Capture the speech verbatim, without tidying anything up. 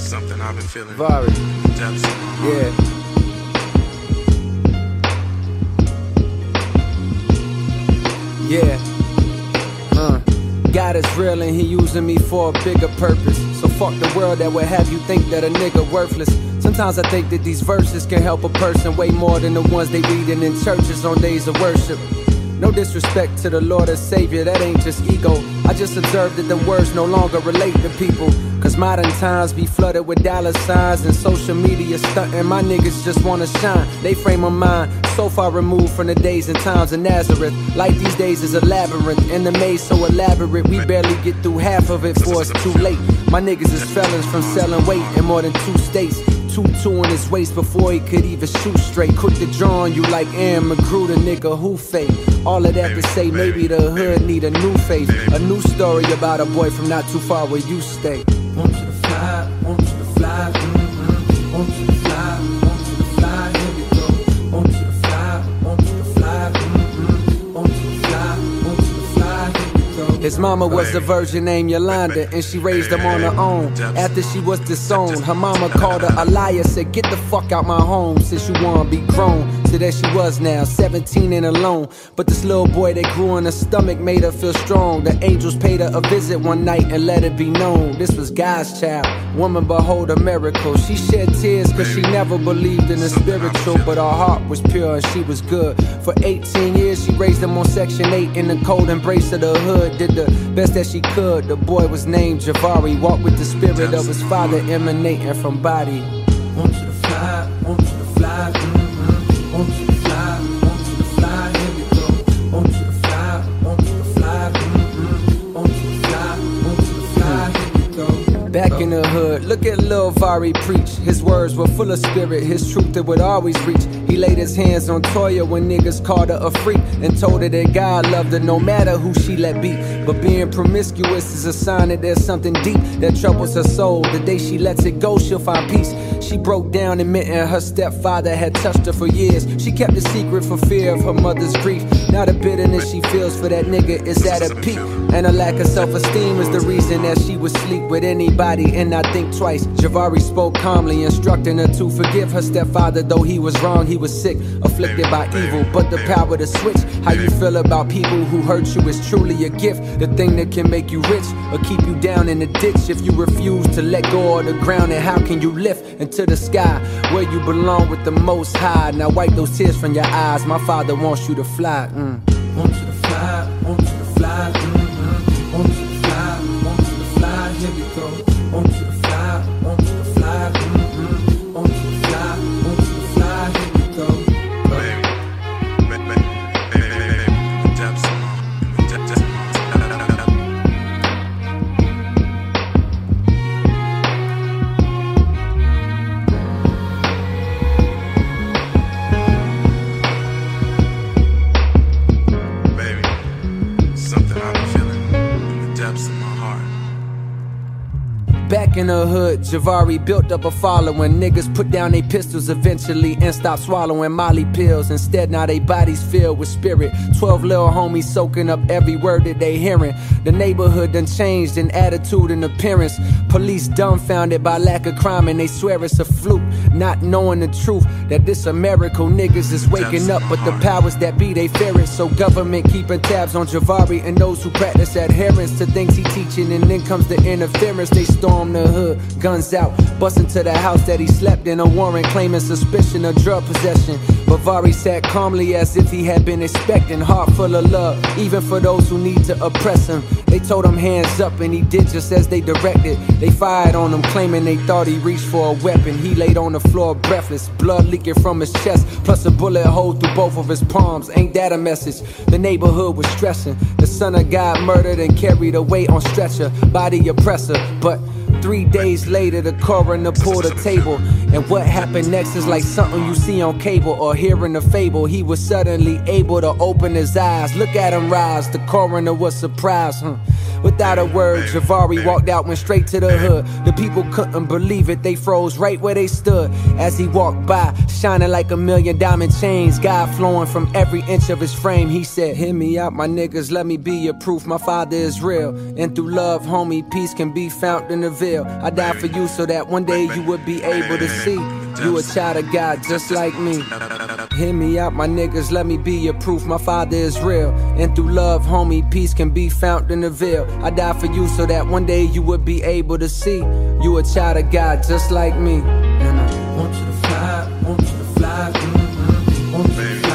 Something I've been feeling. Vari. Depths of my heart. Yeah. Yeah. Uh. God is real and he using me for a bigger purpose. So fuck the world that would have you think that a nigga worthless. Sometimes I think that these verses can help a person way more than the ones they reading in churches on days of worship. No disrespect to the Lord and Savior, that ain't just ego. I just observed that the words no longer relate to people. Cause modern times be flooded with dollar signs and social media stunting. My niggas just wanna shine. They frame of mind so far removed from the days and times of Nazareth. Life these days is a labyrinth, and the maze so elaborate we barely get through half of it before it's too late. My niggas is felons from selling weight in more than two states. Two-two in his waist before he could even shoot straight. Quick to draw on you like Aaron McGrew, the nigga who fake. All of that to say maybe the hood need a new face. A new story about a boy from not too far where you stay. Want you to fly, want you to fly, mm-hmm. Want you to fly, want you to fly, here we go. Want you to fly, want you to fly, mm-hmm. Want you to fly, want you to fly, here we go. His mama was a virgin named Yolanda, and she raised him on her own. After she was disowned, her mama called her a liar, said get the fuck out my home since you wanna be grown. So there she was now, seventeen and alone. But this little boy that grew in her stomach made her feel strong. The angels paid her a visit one night and let it be known this was God's child. Woman, behold a miracle. She shed tears cause she never believed in the spiritual, but her heart was pure and she was good. For eighteen years she raised him on section eight in the cold embrace of the hood. Did the best that she could. The boy was named Javari, walked with the spirit of his father emanating from body. Want you to fly, want you to fly, mm-hmm. Want you to fly, want you to fly, here we go. Want you to fly, want you to fly, mm-hmm. Want you to fly, want you to fly, here we go. Back in the hood, look at Lil Vari preach. His words were full of spirit, his truth that would always reach. He laid his hands on Toya when niggas called her a freak and told her that God loved her no matter who she let be. But being promiscuous is a sign that there's something deep that troubles her soul. The day she lets it go, she'll find peace. She broke down admitting her stepfather had touched her for years. She kept it secret for fear of her mother's grief. Now the bitterness she feels for that nigga is at a peak, and a lack of self-esteem is the reason that she would sleep with anybody and not think twice. Javari spoke calmly, instructing her to forgive her stepfather. Though he was wrong, he was sick, afflicted by evil, but the power to switch how you feel about people who hurt you is truly a gift. The thing that can make you rich or keep you down in the ditch. If you refuse to let go of the ground, then how can you lift into the sky where you belong with the Most High? Now wipe those tears from your eyes. My father wants you to fly. Mm. Want you to fly, want you to fly, mm-hmm. Want you to fly, want you to fly, here we go. Want you to fly, want you to fly, mm-hmm. Want you to fly, want you to fly, here we go. Baby, baby, baby, baby, depths of my, depths of my. Back in the hood, Javari built up a following. Niggas put down they pistols eventually and stopped swallowing Molly pills. Instead, now they bodies filled with spirit. Twelve little homies soaking up every word that they hearing. The neighborhood done changed in attitude and appearance. Police dumbfounded by lack of crime and they swear it's a fluke, not knowing the truth that this a miracle. Niggas is waking up, but the powers that be, they fear it. So government keeping tabs on Javari and those who practice adherence to things he teaching. And then comes the interference. They storm the hood, guns out, bust into the house that he slept in. A warrant claiming suspicion of drug possession. But Vari sat calmly as if he had been expecting. Heart full of love, even for those who need to oppress him. They told him hands up and he did just as they directed. They fired on him, claiming they thought he reached for a weapon. He laid on the floor breathless, blood leaking from his chest, plus a bullet hole through both of his palms. Ain't that a message? The neighborhood was stressing. The son of God murdered and carried away on stretcher by the oppressor. But three days later, the coroner pulled a table. And what happened next is like something you see on cable or hear in a fable. He was suddenly able to open his eyes. Look at him rise. The coroner was surprised. Huh? Without a word, Javari walked out, went straight to the hood. The people couldn't believe it, they froze right where they stood. As he walked by, shining like a million diamond chains, God flowing from every inch of his frame. He said, hear me out, my niggas, let me be your proof. My father is real, and through love, homie, peace can be found in the veil. I died for you so that one day you would be able to see you a child of God just like me. Hear me out, my niggas, let me be your proof. My father is real, and through love, homie, peace can be found in the veil. I died for you so that one day you would be able to see you a child of God just like me. And I want you to fly, want you to fly, mm-hmm. want you to fly.